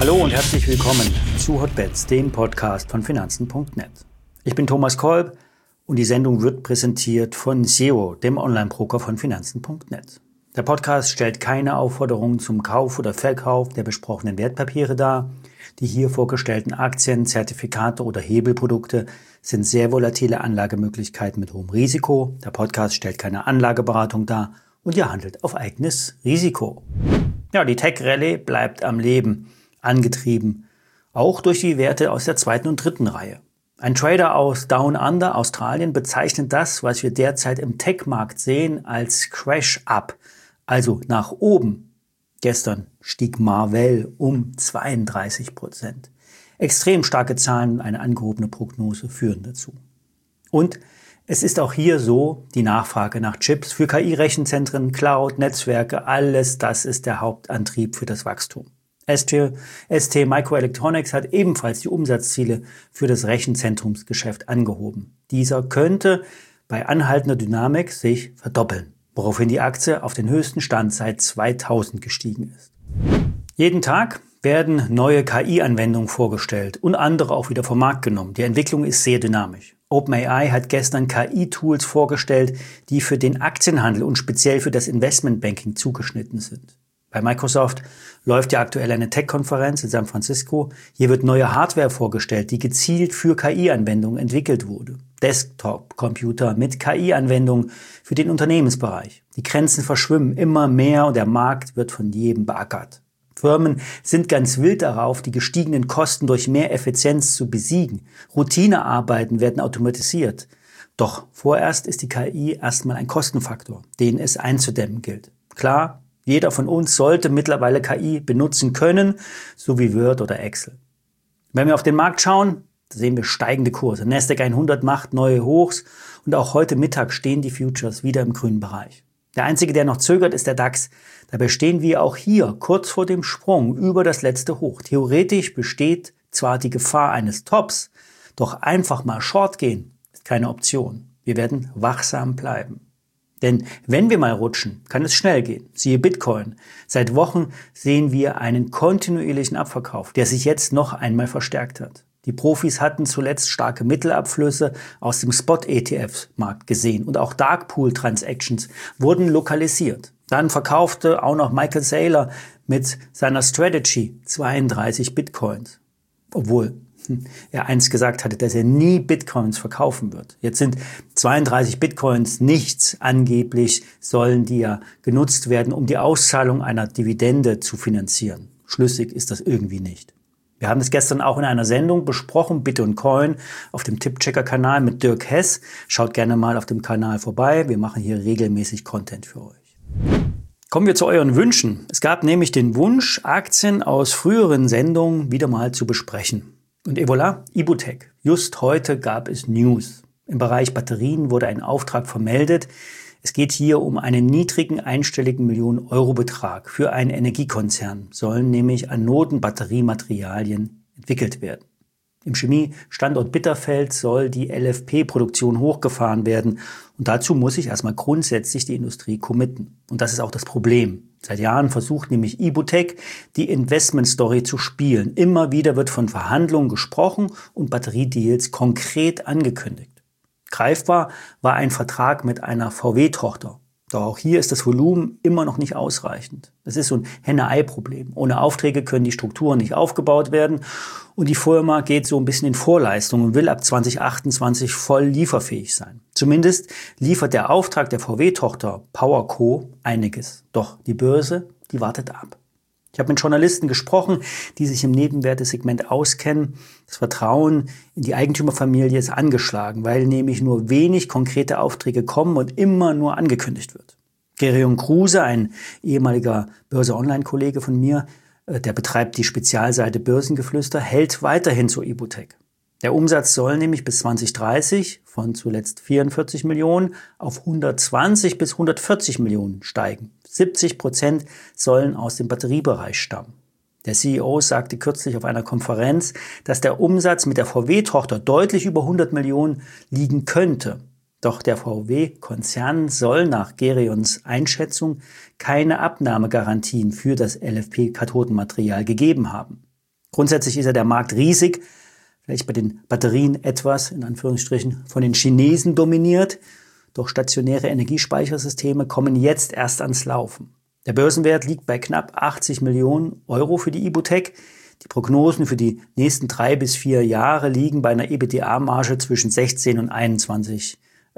Hallo und herzlich willkommen zu Hotbets, dem Podcast von Finanzen.net. Ich bin Thomas Kolb und die Sendung wird präsentiert von SEO, dem Online-Broker von Finanzen.net. Der Podcast stellt keine Aufforderung zum Kauf oder Verkauf der besprochenen Wertpapiere dar. Die hier vorgestellten Aktien, Zertifikate oder Hebelprodukte sind sehr volatile Anlagemöglichkeiten mit hohem Risiko. Der Podcast stellt keine Anlageberatung dar und ihr handelt auf eigenes Risiko. Ja, die Tech-Rallye bleibt am Leben, angetrieben, auch durch die Werte aus der zweiten und dritten Reihe. Ein Trader aus Down Under, Australien, bezeichnet das, was wir derzeit im Tech-Markt sehen, als Crash-Up, also nach oben. Gestern stieg Marvell um 32%. Extrem starke Zahlen und eine angehobene Prognose führen dazu. Und es ist auch hier so, die Nachfrage nach Chips für KI-Rechenzentren, Cloud, Netzwerke, alles das ist der Hauptantrieb für das Wachstum. ST Microelectronics hat ebenfalls die Umsatzziele für das Rechenzentrumsgeschäft angehoben. Dieser könnte bei anhaltender Dynamik sich verdoppeln, woraufhin die Aktie auf den höchsten Stand seit 2000 gestiegen ist. Jeden Tag werden neue KI-Anwendungen vorgestellt und andere auch wieder vom Markt genommen. Die Entwicklung ist sehr dynamisch. OpenAI hat gestern KI-Tools vorgestellt, die für den Aktienhandel und speziell für das Investmentbanking zugeschnitten sind. Bei Microsoft läuft ja aktuell eine Tech-Konferenz in San Francisco. Hier wird neue Hardware vorgestellt, die gezielt für KI-Anwendungen entwickelt wurde. Desktop-Computer mit KI-Anwendungen für den Unternehmensbereich. Die Grenzen verschwimmen immer mehr und der Markt wird von jedem beackert. Firmen sind ganz wild darauf, die gestiegenen Kosten durch mehr Effizienz zu besiegen. Routinearbeiten werden automatisiert. Doch vorerst ist die KI erstmal ein Kostenfaktor, den es einzudämmen gilt. Klar, jeder von uns sollte mittlerweile KI benutzen können, so wie Word oder Excel. Wenn wir auf den Markt schauen, sehen wir steigende Kurse. Nasdaq 100 macht neue Hochs und auch heute Mittag stehen die Futures wieder im grünen Bereich. Der einzige, der noch zögert, ist der DAX. Dabei stehen wir auch hier kurz vor dem Sprung über das letzte Hoch. Theoretisch besteht zwar die Gefahr eines Tops, doch einfach mal Short gehen ist keine Option. Wir werden wachsam bleiben. Denn wenn wir mal rutschen, kann es schnell gehen. Siehe Bitcoin. Seit Wochen sehen wir einen kontinuierlichen Abverkauf, der sich jetzt noch einmal verstärkt hat. Die Profis hatten zuletzt starke Mittelabflüsse aus dem Spot-ETF-Markt gesehen und auch Darkpool-Transactions wurden lokalisiert. Dann verkaufte auch noch Michael Saylor mit seiner Strategy 32 Bitcoins. Obwohl er einst gesagt hatte, dass er nie Bitcoins verkaufen wird. Jetzt sind 32 Bitcoins nichts. Angeblich sollen die ja genutzt werden, um die Auszahlung einer Dividende zu finanzieren. Schlüssig ist das irgendwie nicht. Wir haben es gestern auch in einer Sendung besprochen, Bit und Coin, auf dem Tippchecker-Kanal mit Dirk Hess. Schaut gerne mal auf dem Kanal vorbei. Wir machen hier regelmäßig Content für euch. Kommen wir zu euren Wünschen. Es gab nämlich den Wunsch, Aktien aus früheren Sendungen wieder mal zu besprechen. Und et voilà, Ibutec. Just heute gab es News. Im Bereich Batterien wurde ein Auftrag vermeldet. Es geht hier um einen niedrigen einstelligen Millionen-Euro-Betrag für einen Energiekonzern. Sollen nämlich Anoden-Batteriematerialien entwickelt werden. Im Chemiestandort Bitterfeld soll die LFP-Produktion hochgefahren werden. Und dazu muss sich erstmal grundsätzlich die Industrie committen. Und das ist auch das Problem. Seit Jahren versucht nämlich Ibutec, die Investment-Story zu spielen. Immer wieder wird von Verhandlungen gesprochen und Batteriedeals konkret angekündigt. Greifbar war ein Vertrag mit einer VW-Tochter. Doch auch hier ist das Volumen immer noch nicht ausreichend. Das ist so ein Henne-Ei-Problem. Ohne Aufträge können die Strukturen nicht aufgebaut werden und die Firma geht so ein bisschen in Vorleistung und will ab 2028 voll lieferfähig sein. Zumindest liefert der Auftrag der VW-Tochter PowerCo einiges. Doch die Börse, die wartet ab. Ich habe mit Journalisten gesprochen, die sich im Nebenwertesegment auskennen. Das Vertrauen in die Eigentümerfamilie ist angeschlagen, weil nämlich nur wenig konkrete Aufträge kommen und immer nur angekündigt wird. Gerion Kruse, ein ehemaliger Börse-Online-Kollege von mir, der betreibt die Spezialseite Börsengeflüster, hält weiterhin zur Ibutec. Der Umsatz soll nämlich bis 2030 von zuletzt 44 Millionen auf 120 bis 140 Millionen steigen. 70% sollen aus dem Batteriebereich stammen. Der CEO sagte kürzlich auf einer Konferenz, dass der Umsatz mit der VW-Tochter deutlich über 100 Millionen liegen könnte. Doch der VW-Konzern soll nach Gerions Einschätzung keine Abnahmegarantien für das LFP-Kathodenmaterial gegeben haben. Grundsätzlich ist ja der Markt riesig, vielleicht bei den Batterien etwas, in Anführungsstrichen, von den Chinesen dominiert. Doch stationäre Energiespeichersysteme kommen jetzt erst ans Laufen. Der Börsenwert liegt bei knapp 80 Millionen Euro für die Ibutec. Die Prognosen für die nächsten 3 bis 4 Jahre liegen bei einer EBITDA-Marge zwischen 16 und 21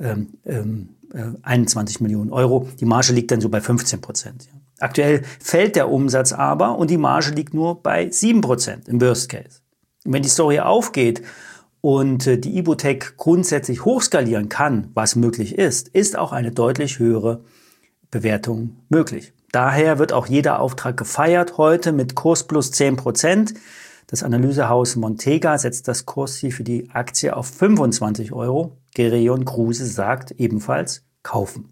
Millionen Euro. Die Marge liegt dann so bei 15%. Aktuell fällt der Umsatz aber und die Marge liegt nur bei 7% im Worst Case. Und wenn die Story aufgeht und die Ibutec grundsätzlich hochskalieren kann, was möglich ist auch eine deutlich höhere Bewertung möglich. Daher wird auch jeder Auftrag gefeiert heute mit Kurs plus 10%. Das Analysehaus Montega setzt das Kursziel für die Aktie auf 25 Euro. Gereon Kruse sagt ebenfalls kaufen.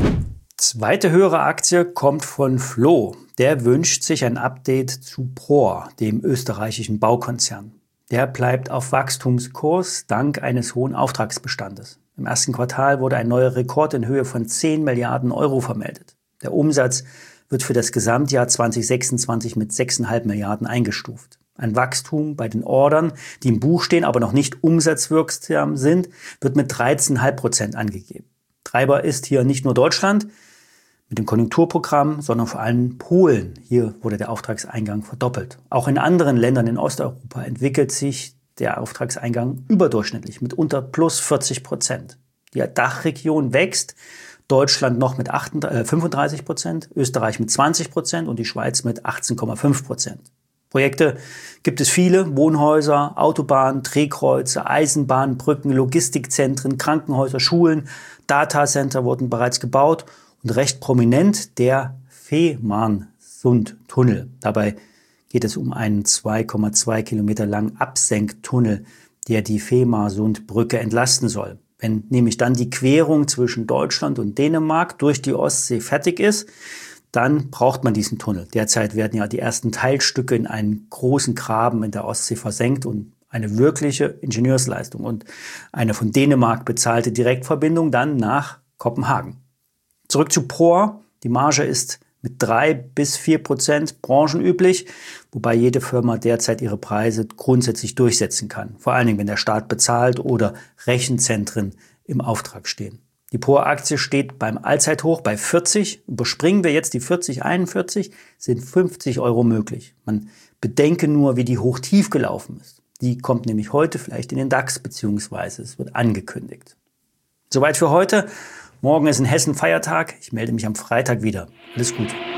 Zweite höhere Aktie kommt von Floh. Der wünscht sich ein Update zu PORR, dem österreichischen Baukonzern. Der bleibt auf Wachstumskurs dank eines hohen Auftragsbestandes. Im ersten Quartal wurde ein neuer Rekord in Höhe von 10 Milliarden Euro vermeldet. Der Umsatz wird für das Gesamtjahr 2026 mit 6,5 Milliarden eingestuft. Ein Wachstum bei den Ordern, die im Buch stehen, aber noch nicht umsatzwirksam sind, wird mit 13,5% angegeben. Treiber ist hier nicht nur Deutschland mit dem Konjunkturprogramm, sondern vor allem Polen. Hier wurde der Auftragseingang verdoppelt. Auch in anderen Ländern in Osteuropa entwickelt sich der Auftragseingang überdurchschnittlich mit unter plus 40%. Die Dachregion wächst, Deutschland noch mit 35%, Österreich mit 20% und die Schweiz mit 18,5%. Projekte gibt es viele: Wohnhäuser, Autobahnen, Drehkreuze, Eisenbahnen, Brücken, Logistikzentren, Krankenhäuser, Schulen, Datacenter wurden bereits gebaut und recht prominent der Fehmarnsund-Tunnel. Dabei geht es um einen 2,2 Kilometer langen Absenktunnel, der die Fehmarnsund-Brücke entlasten soll. Wenn nämlich dann die Querung zwischen Deutschland und Dänemark durch die Ostsee fertig ist, dann braucht man diesen Tunnel. Derzeit werden ja die ersten Teilstücke in einen großen Graben in der Ostsee versenkt und eine wirkliche Ingenieursleistung und eine von Dänemark bezahlte Direktverbindung dann nach Kopenhagen. Zurück zu PORR. Die Marge ist mit 3 bis 4% branchenüblich, wobei jede Firma derzeit ihre Preise grundsätzlich durchsetzen kann. Vor allen Dingen, wenn der Staat bezahlt oder Rechenzentren im Auftrag stehen. Die PORR-Aktie steht beim Allzeithoch bei 40. Überspringen wir jetzt die 40,41, sind 50 Euro möglich. Man bedenke nur, wie die hoch-tief gelaufen ist. Die kommt nämlich heute vielleicht in den DAX, beziehungsweise es wird angekündigt. Soweit für heute. Morgen ist in Hessen Feiertag. Ich melde mich am Freitag wieder. Alles Gute.